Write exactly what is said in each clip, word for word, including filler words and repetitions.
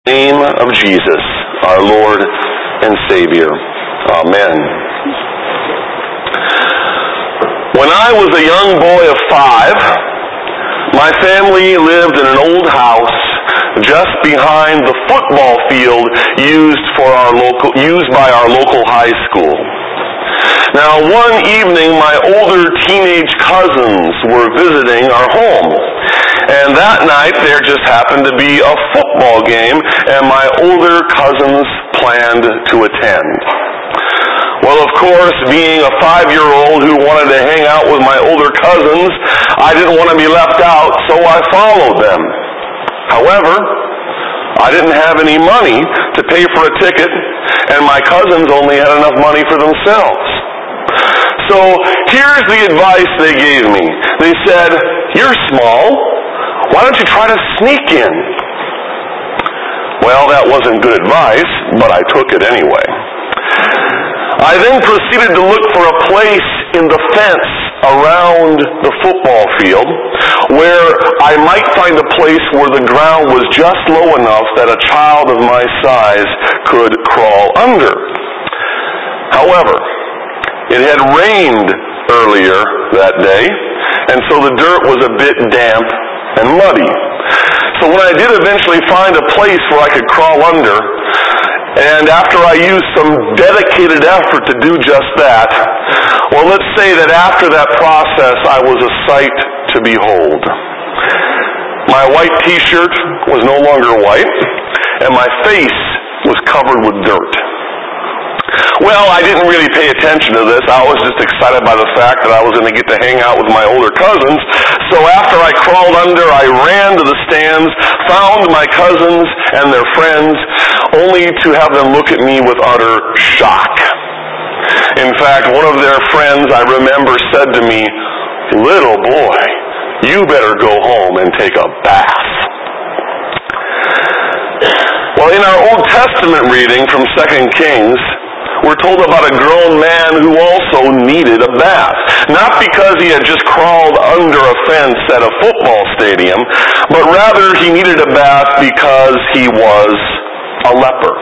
name of Jesus, our Lord and Savior. Amen. When I was a young boy of five, my family lived in an old house just behind the football field used for our local, used by our local high school. Now, one evening, my older teenage cousins were visiting our home. And that night, there just happened to be a football game, and my older cousins planned to attend. Well, of course, being a five-year-old who wanted to hang out with my older cousins, I didn't want to be left out, so I followed them. However, I didn't have any money to pay for a ticket, and my cousins only had enough money for themselves. So here's the advice they gave me. They said, "You're small. Why don't you try to sneak in?" Well, that wasn't good advice, but I took it anyway. I then proceeded to look for a place in the fence around the football field where I might find a place where the ground was just low enough that a child of my size could crawl under. However, it had rained earlier that day, and so the dirt was a bit damp and muddy. So when I did eventually find a place where I could crawl under, and after I used some dedicated effort to do just that, well, let's say that after that process, I was a sight to behold. My white t-shirt was no longer white, and my face was covered with dirt. Well, I didn't really pay attention to this. I was just excited by the fact that I was going to get to hang out with my older cousins. So after I crawled under, I ran to the stands, found my cousins and their friends, only to have them look at me with utter shock. In fact, one of their friends, I remember, said to me, "Little boy, you better go home and take a bath." Well, in our Old Testament reading from Second Kings, we're told about a grown man who also needed a bath. Not because he had just crawled under a fence at a football stadium, but rather he needed a bath because he was a leper.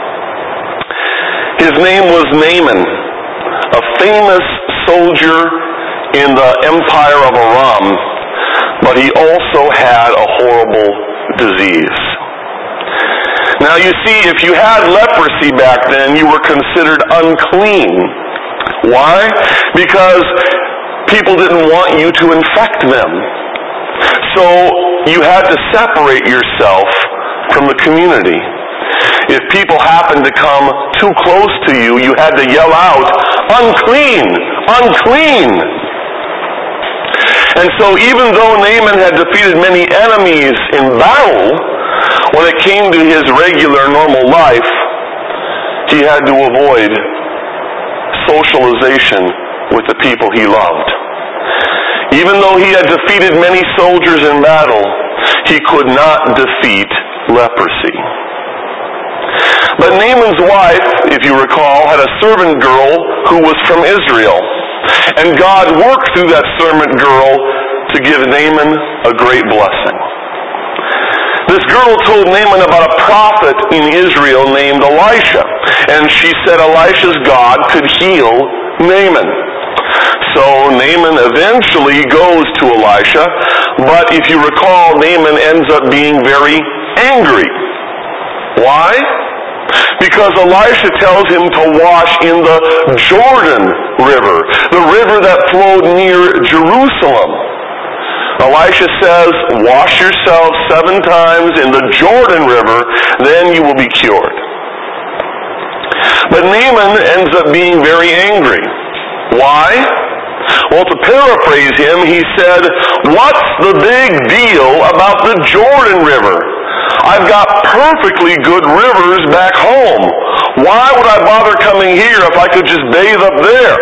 His name was Naaman, a famous soldier in the empire of Aram, but he also had a horrible disease. Now you see, if you had leprosy back then, you were considered unclean. Why? Because people didn't want you to infect them. So you had to separate yourself from the community. If people happened to come too close to you, you had to yell out, "Unclean! Unclean!" And so even though Naaman had defeated many enemies in battle, when it came to his regular, normal life, he had to avoid socialization with the people he loved. Even though he had defeated many soldiers in battle, he could not defeat leprosy. But Naaman's wife, if you recall, had a servant girl who was from Israel. And God worked through that servant girl to give Naaman a great blessing. This girl told Naaman about a prophet in Israel named Elisha. And she said Elisha's God could heal Naaman. So Naaman eventually goes to Elisha, but if you recall, Naaman ends up being very angry. Why? Because Elisha tells him to wash in the Jordan River, the river that flowed near Jerusalem. Elisha says, "Wash yourself seven times in the Jordan River, then you will be cured." But Naaman ends up being very angry. Why? Well, to paraphrase him, he said, "What's the big deal about the Jordan River? I've got perfectly good rivers back home. Why would I bother coming here if I could just bathe up there?"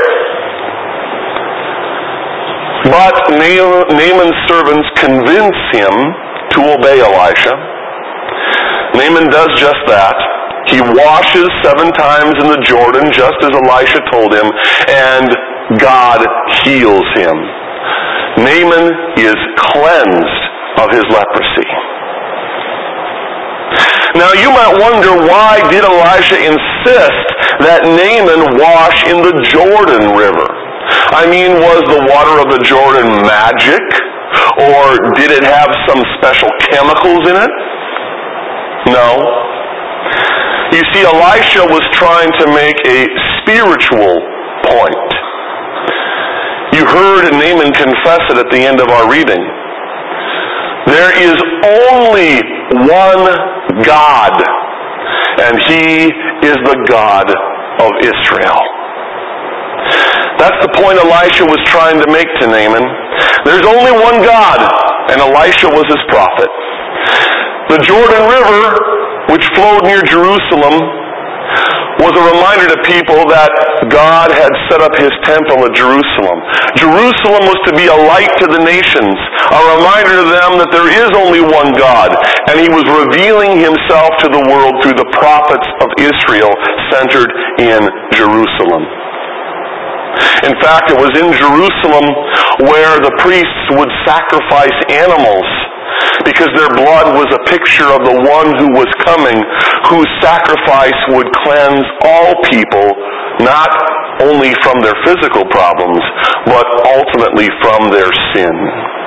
But Naaman's servants convince him to obey Elisha. Naaman does just that. He washes seven times in the Jordan, just as Elisha told him, and God heals him. Naaman is cleansed of his leprosy. Now you might wonder, why did Elisha insist that Naaman wash in the Jordan River? I mean, was the water of the Jordan magic? Or did it have some special chemicals in it? No. You see, Elisha was trying to make a spiritual point. You heard Naaman confess it at the end of our reading. There is only one God, and He is the God of Israel. That's the point Elisha was trying to make to Naaman. There's only one God, and Elisha was his prophet. The Jordan River, which flowed near Jerusalem, was a reminder to people that God had set up His temple at Jerusalem. Jerusalem was to be a light to the nations, a reminder to them that there is only one God, and He was revealing Himself to the world through the prophets of Israel centered in Jerusalem. In fact, it was in Jerusalem where the priests would sacrifice animals, because their blood was a picture of the one who was coming, whose sacrifice would cleanse all people, not only from their physical problems, but ultimately from their sin.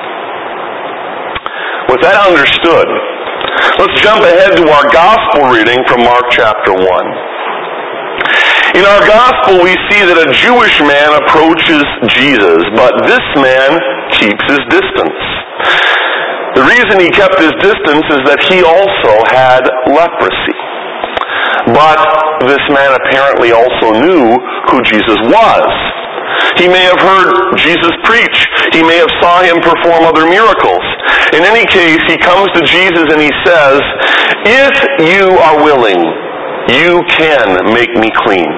With that understood, let's jump ahead to our gospel reading from Mark chapter one. In our gospel, we see that a Jewish man approaches Jesus, but this man keeps his distance. The reason he kept his distance is that he also had leprosy. But this man apparently also knew who Jesus was. He may have heard Jesus preach. He may have saw Him perform other miracles. In any case, he comes to Jesus and he says, "If you are willing, you can make me clean."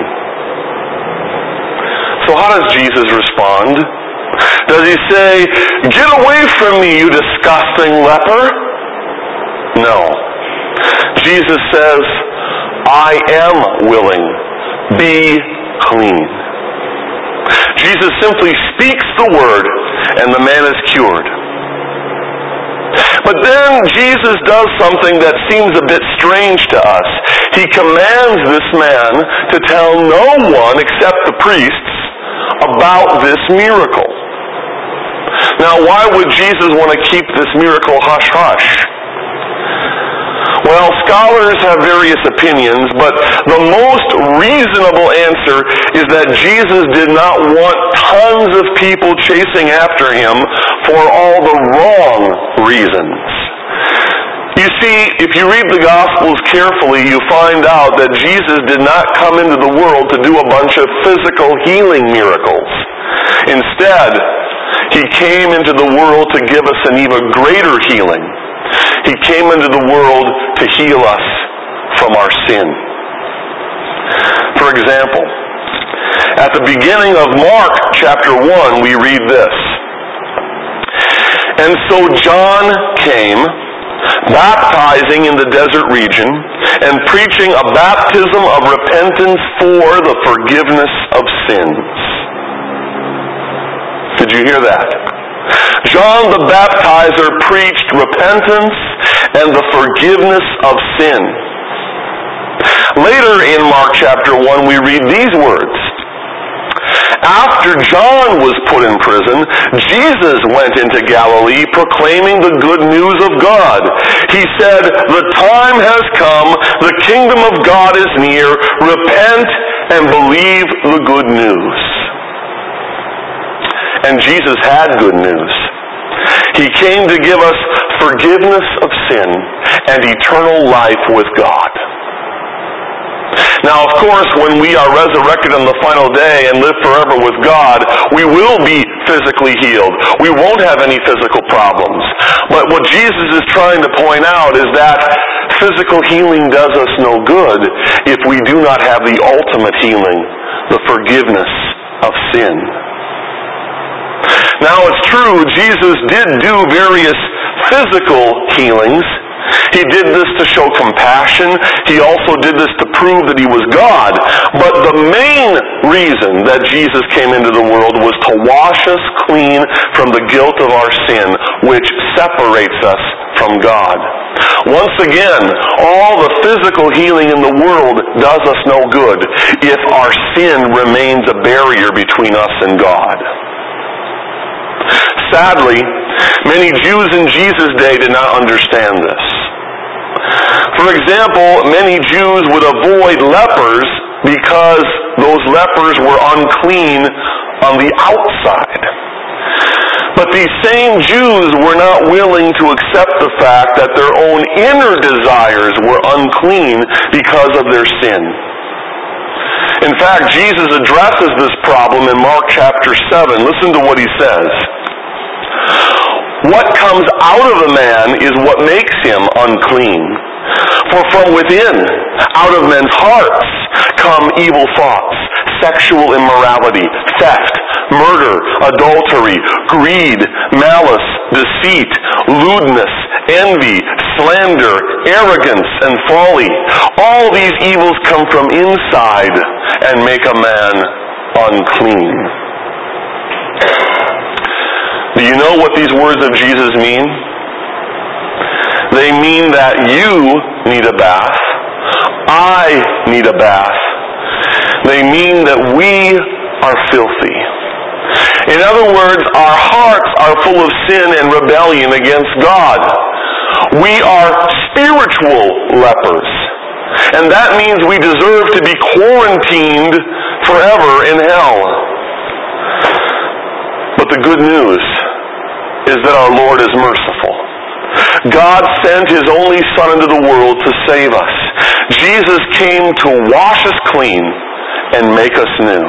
So how does Jesus respond? Does He say, "Get away from me, you disgusting leper"? No. Jesus says, "I am willing. Be clean." Jesus simply speaks the word, and the man is cured. But then Jesus does something that seems a bit strange to us. He commands this man to tell no one except the priests about this miracle. Now, why would Jesus want to keep this miracle hush-hush? Well, scholars have various opinions, but the most reasonable answer is that Jesus did not want tons of people chasing after Him for all the wrong reasons. You see, if you read the Gospels carefully, you find out that Jesus did not come into the world to do a bunch of physical healing miracles. Instead, He came into the world to give us an even greater healing. He came into the world to heal us from our sin. For example, at the beginning of Mark chapter one, we read this. "And so John came, baptizing in the desert region, and preaching a baptism of repentance for the forgiveness of sins." Did you hear that? John the Baptizer preached repentance and the forgiveness of sin. Later in Mark chapter one, we read these words. "After John was put in prison, Jesus went into Galilee proclaiming the good news of God. He said, 'The time has come, the kingdom of God is near. Repent and believe the good news.'" And Jesus had good news. He came to give us forgiveness of sin and eternal life with God. Now, of course, when we are resurrected on the final day and live forever with God, we will be physically healed. We won't have any physical problems. But what Jesus is trying to point out is that physical healing does us no good if we do not have the ultimate healing, the forgiveness of sin. Now, it's true, Jesus did do various physical healings. He did this to show compassion. He also did this to prove that He was God. But the main reason that Jesus came into the world was to wash us clean from the guilt of our sin, which separates us from God. Once again, all the physical healing in the world does us no good if our sin remains a barrier between us and God. Sadly, many Jews in Jesus' day did not understand this. For example, many Jews would avoid lepers because those lepers were unclean on the outside. But these same Jews were not willing to accept the fact that their own inner desires were unclean because of their sin. In fact, Jesus addresses this problem in Mark chapter seven. Listen to what he says. What comes out of a man is what makes him unclean. For from within, out of men's hearts, come evil thoughts, sexual immorality, theft, murder, adultery, greed, malice, deceit, lewdness, envy, slander, arrogance, and folly. All these evils come from inside and make a man unclean. Do you know what these words of Jesus mean? They mean that you need a bath. I need a bath. They mean that we are filthy. In other words, our hearts are full of sin and rebellion against God. We are spiritual lepers. And that means we deserve to be quarantined forever in hell. But the good news is that our Lord is merciful. God sent His only Son into the world to save us. Jesus came to wash us clean and make us new.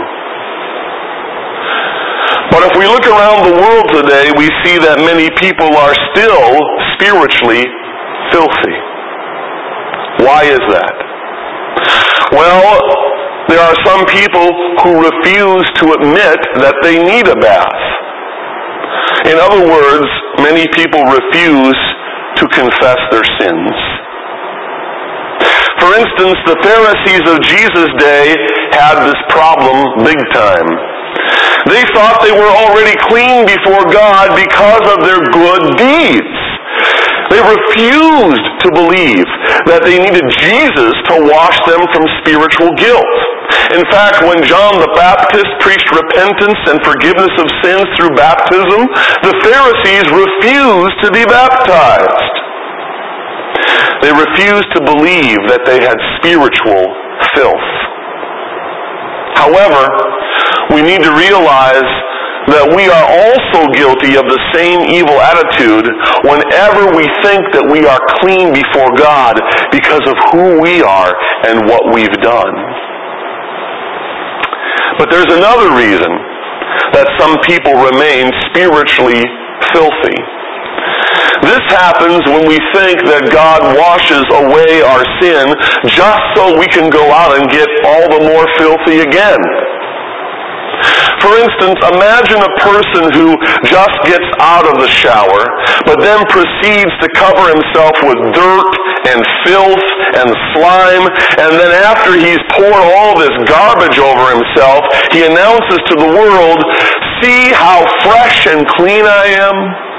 But if we look around the world today, we see that many people are still spiritually filthy. Why is that? Well, there are some people who refuse to admit that they need a bath. In other words, many people refuse to confess their sins. For instance, the Pharisees of Jesus' day had this problem big time. They thought they were already clean before God because of their good deeds. They refused to believe that they needed Jesus to wash them from spiritual guilt. In fact, when John the Baptist preached repentance and forgiveness of sins through baptism, the Pharisees refused to be baptized. They refused to believe that they had spiritual filth. However, we need to realize that we are also guilty of the same evil attitude whenever we think that we are clean before God because of who we are and what we've done. But there's another reason that some people remain spiritually filthy. This happens when we think that God washes away our sin just so we can go out and get all the more filthy again. For instance, imagine a person who just gets out of the shower, but then proceeds to cover himself with dirt and filth and slime, and then after he's poured all this garbage over himself, he announces to the world, "See how fresh and clean I am?"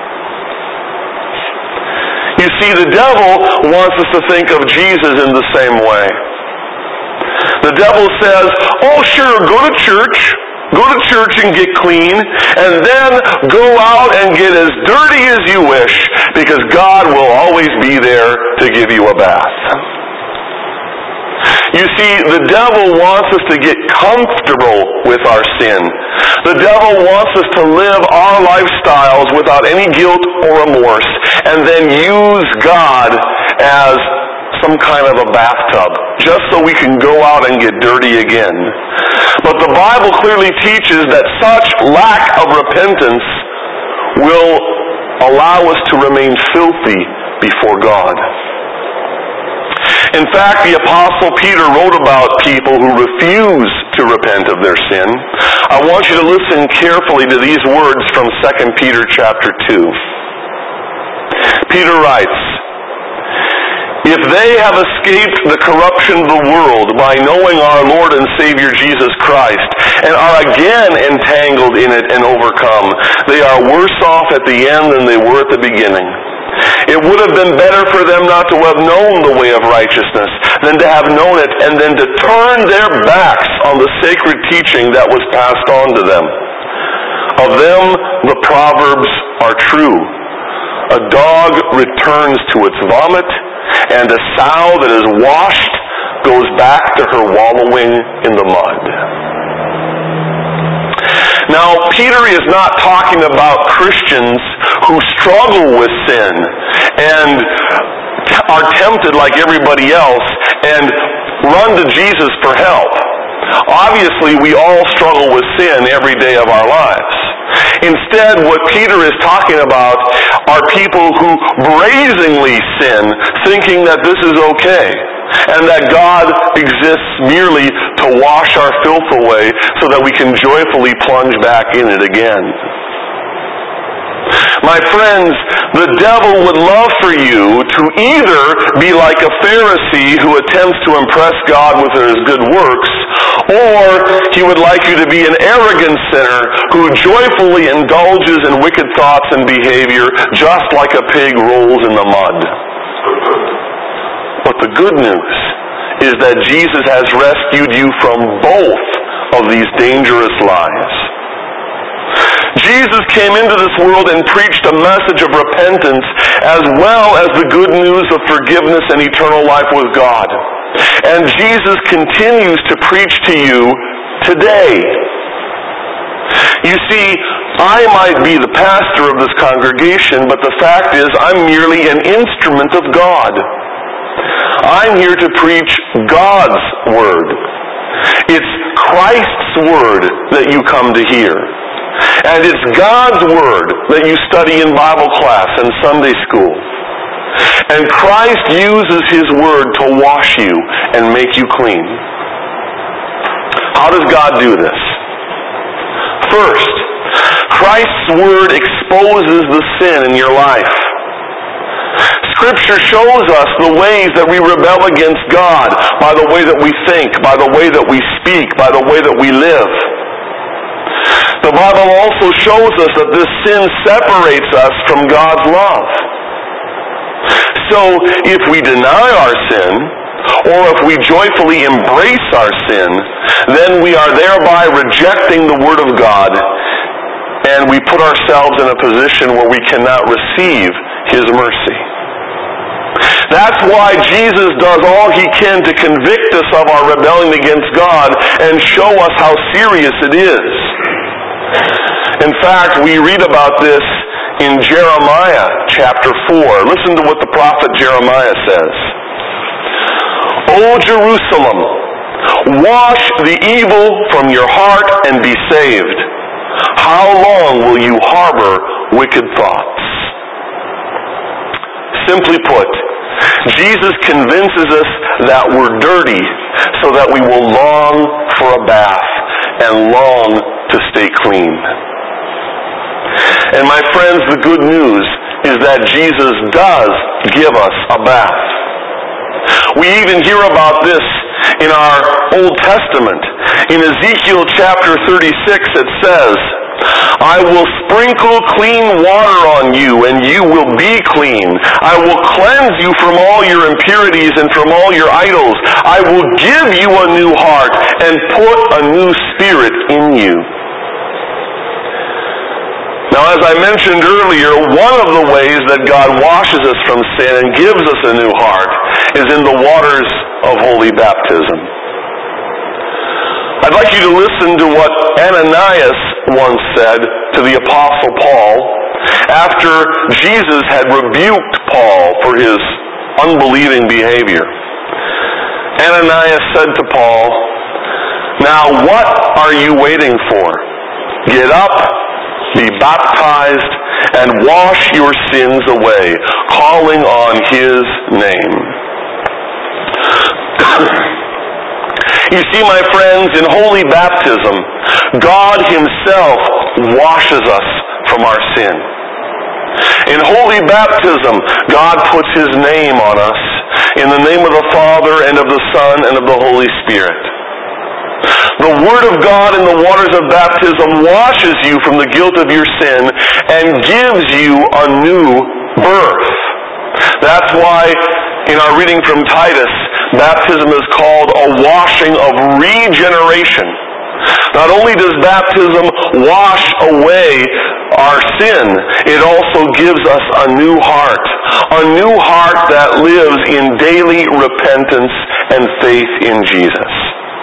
You see, the devil wants us to think of Jesus in the same way. The devil says, "Oh, sure, go to church. Go to church and get clean, and then go out and get as dirty as you wish, because God will always be there to give you a bath." You see, the devil wants us to get comfortable with our sin. The devil wants us to live our lifestyles without any guilt or remorse, and then use God as some kind of a bathtub, just so we can go out and get dirty again. But the Bible clearly teaches that such lack of repentance will allow us to remain filthy before God. In fact, the Apostle Peter wrote about people who refuse to repent of their sin. I want you to listen carefully to these words from Second Peter chapter two. Peter writes, "If they have escaped the corruption of the world by knowing our Lord and Savior Jesus Christ, and are again entangled in it and overcome, they are worse off at the end than they were at the beginning. It would have been better for them not to have known the way of righteousness than to have known it and then to turn their backs on the sacred teaching that was passed on to them. Of them, the Proverbs are true. A dog returns to its vomit, and a sow that is washed goes back to her wallowing in the mud. Now, Peter is not talking about Christians who struggle with sin and are tempted like everybody else and run to Jesus for help. Obviously, we all struggle with sin every day of our lives. Instead, what Peter is talking about are people who brazenly sin, thinking that this is okay, and that God exists merely to wash our filth away so that we can joyfully plunge back in it again. My friends, the devil would love for you to either be like a Pharisee who attempts to impress God with his good works, or he would like you to be an arrogant sinner who joyfully indulges in wicked thoughts and behavior just like a pig rolls in the mud. But the good news is that Jesus has rescued you from both of these dangerous lies. Jesus came into this world and preached a message of repentance as well as the good news of forgiveness and eternal life with God. And Jesus continues to preach to you today. You see, I might be the pastor of this congregation, but the fact is I'm merely an instrument of God. I'm here to preach God's Word. It's Christ's Word that you come to hear. And it's God's Word that you study in Bible class and Sunday school. And Christ uses His Word to wash you and make you clean. How does God do this? First, Christ's Word exposes the sin in your life. Scripture shows us the ways that we rebel against God by the way that we think, by the way that we speak, by the way that we live. The Bible also shows us that this sin separates us from God's love. So, if we deny our sin, or if we joyfully embrace our sin, then we are thereby rejecting the Word of God, and we put ourselves in a position where we cannot receive His mercy. That's why Jesus does all He can to convict us of our rebellion against God and show us how serious it is. In fact, we read about this in Jeremiah chapter four. Listen to what the prophet Jeremiah says. O Jerusalem, wash the evil from your heart and be saved. How long will you harbor wicked thoughts? Simply put, Jesus convinces us that we're dirty so that we will long for a bath and long to stay clean. And my friends, the good news is that Jesus does give us a bath. We even hear about this in our Old Testament. In Ezekiel chapter thirty-six it says, I will sprinkle clean water on you, and you will be clean. I will cleanse you from all your impurities and from all your idols. I will give you a new heart and put a new spirit in you. Now, as I mentioned earlier, one of the ways that God washes us from sin and gives us a new heart is in the waters of holy baptism. I'd like you to listen to what Ananias once said to the Apostle Paul after Jesus had rebuked Paul for his unbelieving behavior. Ananias said to Paul, Now what are you waiting for? Get up, be baptized, and wash your sins away, calling on His name. You see, my friends, in holy baptism, God Himself washes us from our sin. In holy baptism, God puts His name on us, in the name of the Father, and of the Son, and of the Holy Spirit. The Word of God in the waters of baptism washes you from the guilt of your sin and gives you a new birth. That's why in our reading from Titus, baptism is called a washing of regeneration. Not only does baptism wash away our sin, it also gives us a new heart. A new heart that lives in daily repentance and faith in Jesus.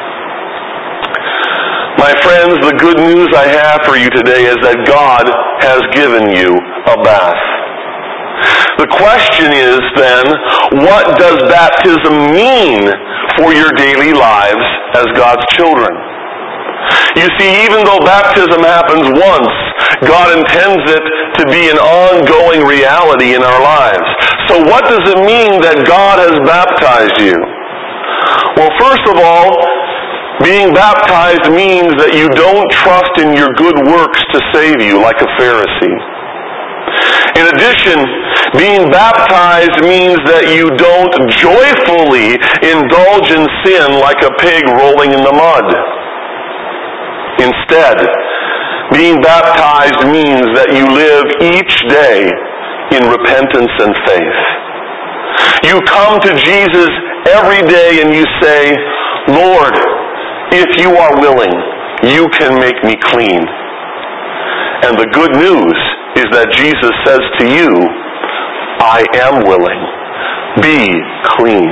My friends, the good news I have for you today is that God has given you a bath. The question is then, what does baptism mean for your daily lives as God's children? You see, even though baptism happens once, God intends it to be an ongoing reality in our lives. So what does it mean that God has baptized you? Well, first of all, being baptized means that you don't trust in your good works to save you like a Pharisee. In addition, being baptized means that you don't joyfully indulge in sin like a pig rolling in the mud. Instead, being baptized means that you live each day in repentance and faith. You come to Jesus every day and you say, Lord, if you are willing, you can make me clean. And the good news is that Jesus says to you, I am willing. Be clean.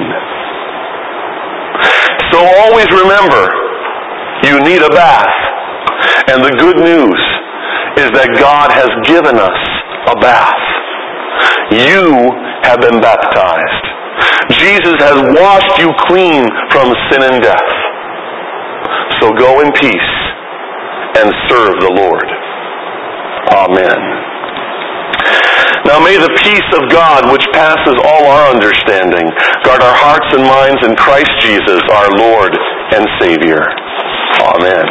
So always remember, you need a bath. And the good news is that God has given us a bath. You have been baptized. Jesus has washed you clean from sin and death. So go in peace and serve the Lord. Amen. Now may the peace of God, which passes all our understanding, guard our hearts and minds in Christ Jesus, our Lord and Savior. Amen.